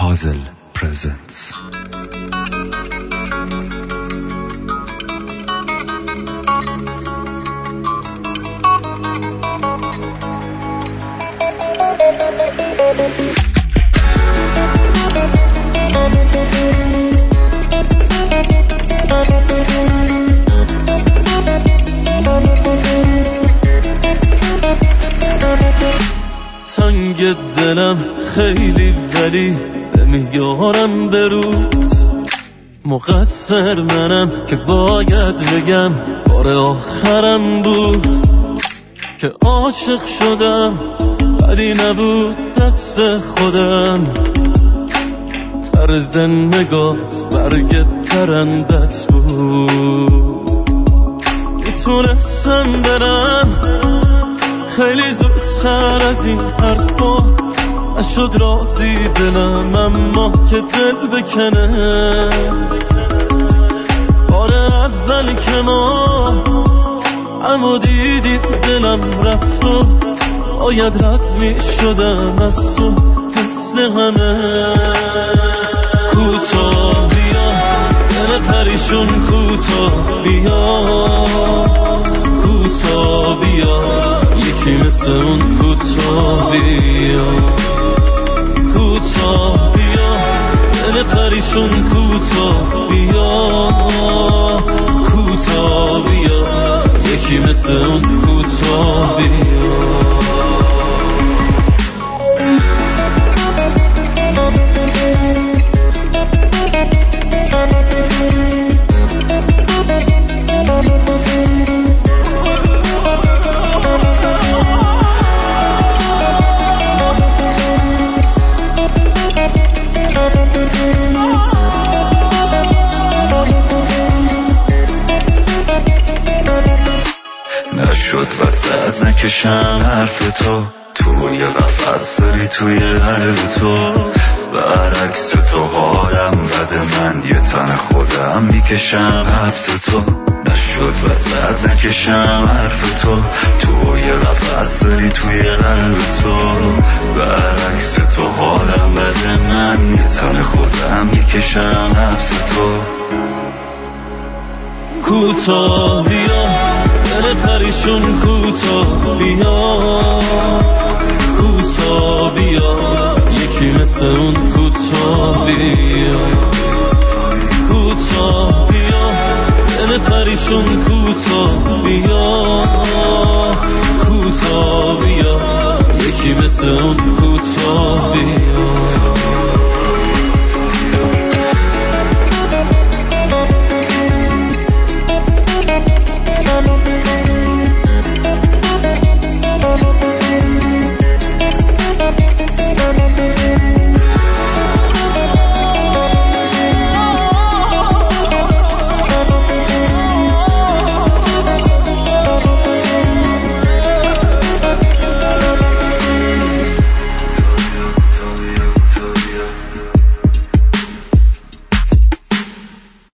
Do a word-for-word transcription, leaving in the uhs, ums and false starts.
Hazel presents. تنگ دلم خیلی ولی نمیارم بروز، مقصر منم که باید بگم بار آخرم بود که عاشق شدم ولی نبود دست خودم. طرز نگات برگ پرندت بود، میتونستم برم خیلی زودتر از این حرفا، نشد راضی دلم اما که دل بکنه. بار اول که ما اما دیدیم دلم رفت و باید رد می شدم از تو مثل همه. کوتاه بیا دل پریشون، کوتاه بیا کوتاه بیا یکی مثل اون، کوتاه بیا کوتاه بیا دل پریشون، کوتاه بیا کوتاه بیا یکی مثل اون، کوتاه بیا. نشد وسط نکشم حرف تو، توی قفص داری توی قلب تو، برعکس تو حالم بده، من یه تن خودم میکشم حبس تو. نشد وسط نکشم حرف تو، توی قفص داری توی قلب تو، برعکس تو حالم بده، من یه تن خودم میکشم حبس تو. کوتاه بیا دل پریشون، کوتاه بیا کوتاه بیا یکی مثل اون، کوتاه بیا کوتاه بیا دل پریشون، کوتاه بیا کوتاه بیا یکی مثل اون، کوتاه بیا.